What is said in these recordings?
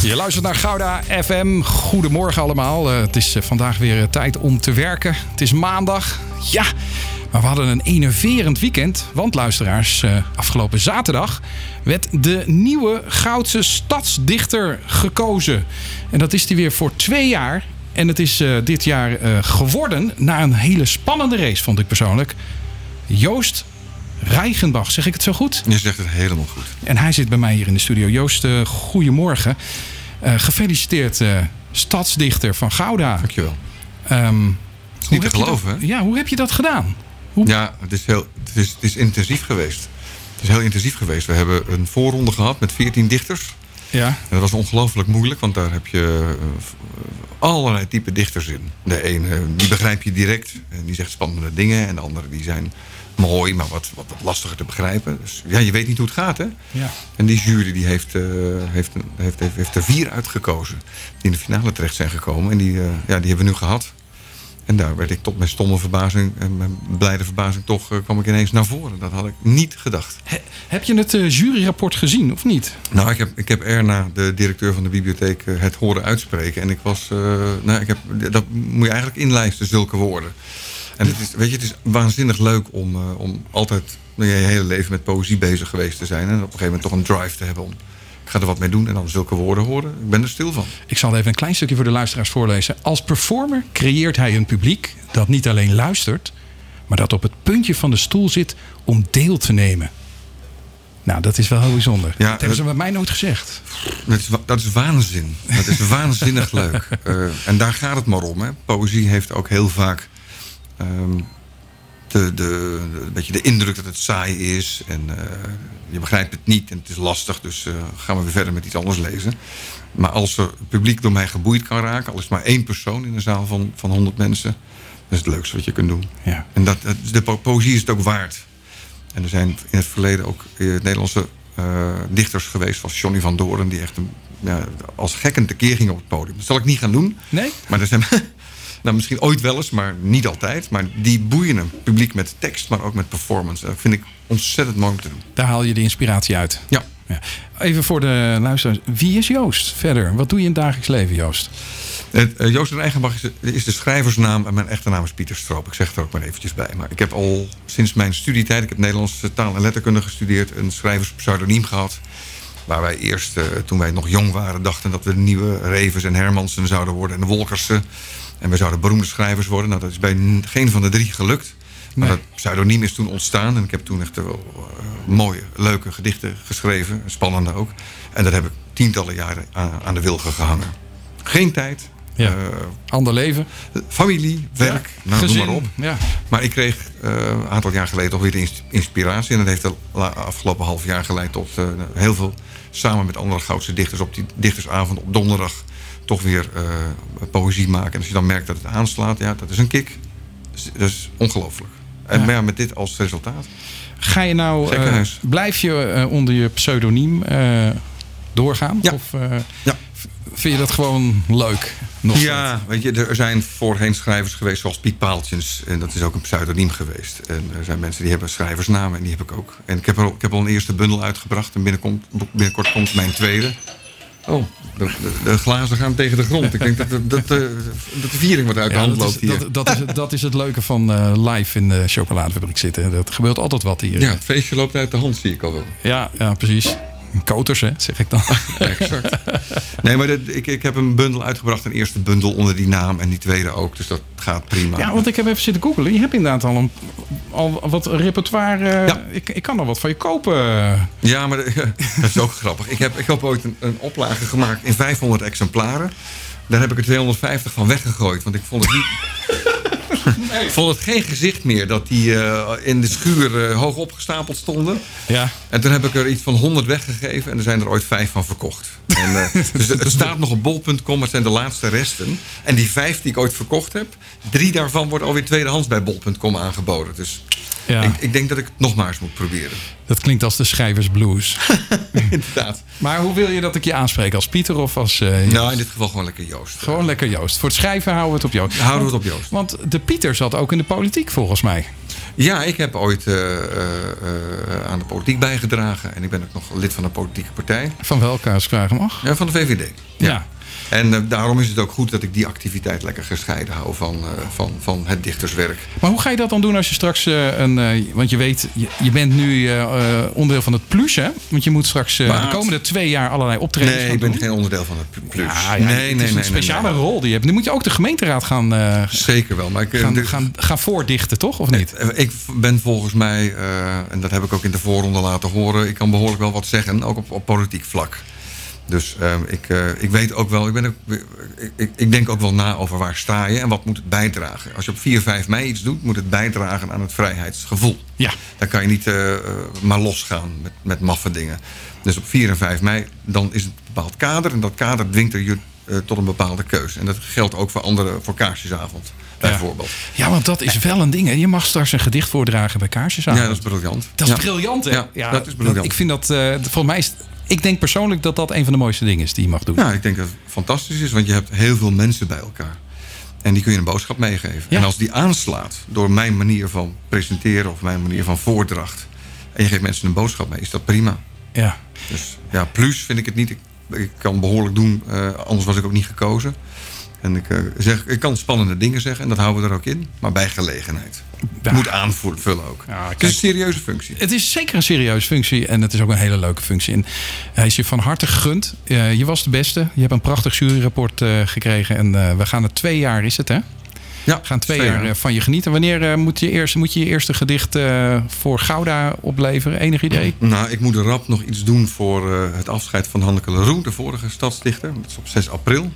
Je luistert naar Gouda FM. Goedemorgen allemaal. Het is vandaag weer tijd om te werken. Het is maandag. Ja, maar we hadden een enerverend weekend. Want luisteraars, afgelopen zaterdag werd de nieuwe Goudse stadsdichter gekozen. En dat is die weer voor 2 jaar. En het is dit jaar geworden na een hele spannende race, vond ik persoonlijk. Joost Reichenbach, zeg ik het zo goed? Je zegt het helemaal goed. En hij zit bij mij hier in de studio. Joost, goedemorgen. Gefeliciteerd, stadsdichter van Gouda. Dankjewel. Niet te geloven, hè? Ja, hoe heb je dat gedaan? Ja, het is intensief geweest. Het is heel intensief geweest. We hebben een voorronde gehad met 14 dichters. Ja. En dat was ongelooflijk moeilijk, want daar heb je allerlei type dichters in. De ene, die begrijp je direct en die zegt spannende dingen. En de andere, die zijn mooi, maar wat lastiger te begrijpen. Dus ja, je weet niet hoe het gaat, hè? Ja. En die jury die heeft er 4 uitgekozen die in de finale terecht zijn gekomen. En die hebben we nu gehad. En daar werd ik tot mijn stomme verbazing en mijn blijde verbazing toch kwam ik ineens naar voren. Dat had ik niet gedacht. Heb je het juryrapport gezien of niet? Nou, ik heb Erna, de directeur van de bibliotheek, het horen uitspreken. En ik was, dat moet je eigenlijk inlijsten, zulke woorden. En het is waanzinnig leuk om altijd je hele leven met poëzie bezig geweest te zijn. En op een gegeven moment toch een drive te hebben om, ik ga er wat mee doen en dan zulke woorden horen. Ik ben er stil van. Ik zal even een klein stukje voor de luisteraars voorlezen. Als performer creëert hij een publiek dat niet alleen luistert, maar dat op het puntje van de stoel zit om deel te nemen. Nou, dat is wel heel bijzonder. Ja, dat hebben ze bij mij nooit gezegd. Dat is waanzin. Dat is waanzinnig leuk. En daar gaat het maar om. Hè. Poëzie heeft ook heel vaak beetje de indruk dat het saai is. En je begrijpt het niet en het is lastig. Dus gaan we weer verder met iets anders lezen. Maar als er het publiek door mij geboeid kan raken, al is het maar 1 persoon in een zaal van 100 mensen, dat is het leukste wat je kunt doen. Ja. En de poëzie is het ook waard. En er zijn in het verleden ook Nederlandse dichters geweest, zoals Johnny van Doorn, die echt als gekken tekeer ging op het podium. Dat zal ik niet gaan doen. Nee? Maar er zijn nou, misschien ooit wel eens, maar niet altijd. Maar die boeien een publiek met tekst, maar ook met performance. Dat vind ik ontzettend mooi om te doen. Daar haal je de inspiratie uit. Ja. Even voor de luisteraars. Wie is Joost verder? Wat doe je in het dagelijks leven, Joost? Joost Reichenbach is de schrijversnaam en mijn echte naam is Pieter Stroop. Ik zeg het er ook maar eventjes bij. Maar ik heb al sinds mijn studietijd, ik heb Nederlandse taal en letterkunde gestudeerd, een schrijverspseudoniem gehad. Waar wij eerst, toen wij nog jong waren, dachten dat we de nieuwe Revers en Hermansen zouden worden en de Wolkersen. En we zouden beroemde schrijvers worden. Nou, dat is bij geen van de 3 gelukt. Maar dat pseudoniem is toen ontstaan. En ik heb toen echt wel mooie, leuke gedichten geschreven. Spannende ook. En dat heb ik tientallen jaren aan de wilgen gehangen. Geen tijd. Ja. Ander leven. Familie, werk, gezin, noem maar op. Ja. Maar ik kreeg een aantal jaar geleden toch weer de inspiratie. En dat heeft de afgelopen half jaar geleid tot heel veel, samen met andere Goudse dichters, op die dichtersavond op donderdag toch weer poëzie maken. En als je dan merkt dat het aanslaat, ja, dat is een kick. Dat is ongelooflijk. En ja, met dit als resultaat. Ga je nou, blijf je onder je pseudoniem doorgaan? Ja. Of vind je dat gewoon leuk? Weet je, er zijn voorheen schrijvers geweest zoals Piet Paaltjens. En dat is ook een pseudoniem geweest. En er zijn mensen die hebben schrijversnamen en die heb ik ook. En ik heb al een eerste bundel uitgebracht. En binnenkort komt mijn tweede. Oh, de glazen gaan tegen de grond. Ik denk dat de viering wat uit de hand loopt hier. Dat is het leuke van live in de chocoladefabriek zitten. Dat gebeurt altijd wat hier. Ja, het feestje loopt uit de hand, zie ik al wel. Ja, precies. Koters, hè, zeg ik dan. Exact. Nee, maar ik heb een bundel uitgebracht. Een eerste bundel onder die naam en die tweede ook. Dus dat gaat prima. Ja, want ik heb even zitten googlen. Je hebt inderdaad al wat repertoire. Ja. Ik kan er wat van je kopen. Ja, maar dat is ook grappig. Ik heb ooit een oplage gemaakt in 500 exemplaren. Daar heb ik er 250 van weggegooid. Want ik vond het niet... Nee. Ik vond het geen gezicht meer dat die in de schuur hoog opgestapeld stonden. Ja. En toen heb ik er iets van 100 weggegeven. En er zijn er ooit 5 van verkocht. En, dus er staat nog op bol.com. Het zijn de laatste resten. En die 5 die ik ooit verkocht heb, 3 daarvan worden alweer tweedehands bij bol.com aangeboden. Dus ja. Ik denk dat ik het nog maar eens moet proberen. Dat klinkt als de schrijversblues. Inderdaad. Maar hoe wil je dat ik je aanspreek? Als Pieter of als Joost? Nou, in dit geval gewoon lekker Joost. Gewoon lekker Joost. Voor het schrijven houden we het op Joost. Houden we het op Joost. Want de Pieter zat ook in de politiek volgens mij. Ja, ik heb ooit aan de politiek bijgedragen. En ik ben ook nog lid van een politieke partij. Van welke, als ik vragen mag? Ja, van de VVD. Ja. En daarom is het ook goed dat ik die activiteit lekker gescheiden hou van het dichterswerk. Maar hoe ga je dat dan doen als je straks want je weet, je bent nu onderdeel van het Plus, hè? Want je moet straks de komende 2 jaar allerlei optredens Nee, ik ben geen onderdeel van het Plus. Het is een speciale rol die je hebt. Nu moet je ook de gemeenteraad gaan... Zeker wel. Maar gaan voordichten, toch? Of niet? Ik ben volgens mij, en dat heb ik ook in de voorronde laten horen... ik kan behoorlijk wel wat zeggen, ook op politiek vlak. Dus ik weet ook wel, ik denk ook wel na over waar sta je en wat moet het bijdragen. Als je op 4, 5 mei iets doet, moet het bijdragen aan het vrijheidsgevoel. Ja. Dan kan je niet maar losgaan met maffe dingen. Dus op 4 en 5 mei, dan is het een bepaald kader. En dat kader dwingt er je tot een bepaalde keuze. En dat geldt ook voor Kaarsjesavond, bijvoorbeeld. Ja, want dat is wel een ding. Hè? Je mag straks een gedicht voordragen bij Kaarsjesavond. Ja, dat is briljant. Dat is briljant, hè? Ja, dat is briljant. Ik vind dat, volgens mij ik denk persoonlijk dat dat een van de mooiste dingen is die je mag doen. Ja, ik denk dat het fantastisch is, want je hebt heel veel mensen bij elkaar. En die kun je een boodschap meegeven. Ja. En als die aanslaat door mijn manier van presenteren of mijn manier van voordracht... en je geeft mensen een boodschap mee, is dat prima. Ja. Dus ja, plus vind ik het niet. Ik kan behoorlijk doen, anders was ik ook niet gekozen. En ik kan spannende dingen zeggen en dat houden we er ook in. Maar bij gelegenheid. Het moet aanvullen ook. Ja, het is een serieuze functie. Het is zeker een serieuze functie. En het is ook een hele leuke functie. En hij is je van harte gegund. Je was de beste. Je hebt een prachtig juryrapport gekregen. En we gaan het 2 jaar, is het hè? Ja, we gaan 2 jaar van je genieten. Wanneer moet je je eerste gedicht voor Gouda opleveren? Enig idee? Nou, ik moet rap nog iets doen voor het afscheid van Hanneke Leroux, de vorige stadsdichter. Dat is op 6 april.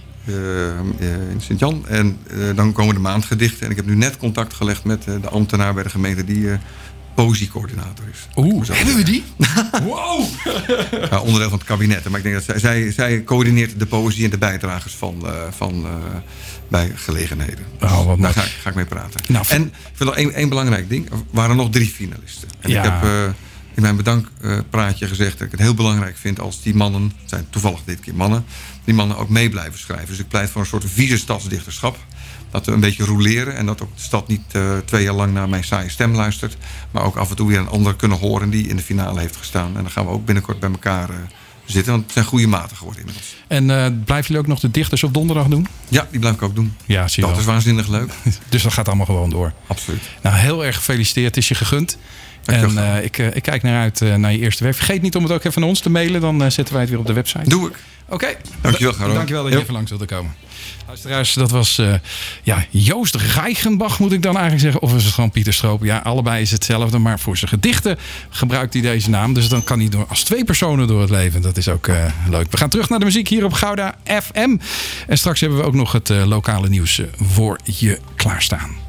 In Sint-Jan. En dan komen de maandgedichten. En ik heb nu net contact gelegd met de ambtenaar bij de gemeente die poëziecoördinator is. Hebben we die? Wow! Ja, onderdeel van het kabinet. Maar ik denk dat zij coördineert de poëzie en de bijdragers van bij gelegenheden. Daar ga ik mee praten. Nou, en ik vind nog één belangrijk ding. Er waren nog 3 finalisten. En ik heb in mijn bedankpraatje gezegd dat ik het heel belangrijk vind als die mannen, het zijn toevallig dit keer mannen, die mannen ook mee blijven schrijven. Dus ik pleit voor een soort vieze stadsdichterschap. Dat we een beetje roleren en dat ook de stad niet 2 jaar lang naar mijn saaie stem luistert. Maar ook af en toe weer een ander kunnen horen die in de finale heeft gestaan. En dan gaan we ook binnenkort bij elkaar zitten. Want het zijn goede maten geworden inmiddels. En blijven jullie ook nog de dichters op donderdag doen? Ja, die blijf ik ook doen. Ja, zie je dat wel. Is waanzinnig leuk. Dus dat gaat allemaal gewoon door. Absoluut. Nou, heel erg gefeliciteerd. Het is je gegund. En ik kijk naar uit naar je eerste werk. Vergeet niet om het ook even naar ons te mailen. Dan zetten wij het weer op de website. Doe ik. Oké. Dankjewel, Garo. Dankjewel dat je even langs wilde komen. Luisteraars, dat was Joost Reichenbach, moet ik dan eigenlijk zeggen. Of is het gewoon Pieter Stroop? Ja, allebei is hetzelfde. Maar voor zijn gedichten gebruikt hij deze naam. Dus dan kan hij als 2 personen door het leven. Dat is ook leuk. We gaan terug naar de muziek hier op Gouda FM. En straks hebben we ook nog het lokale nieuws voor je klaarstaan.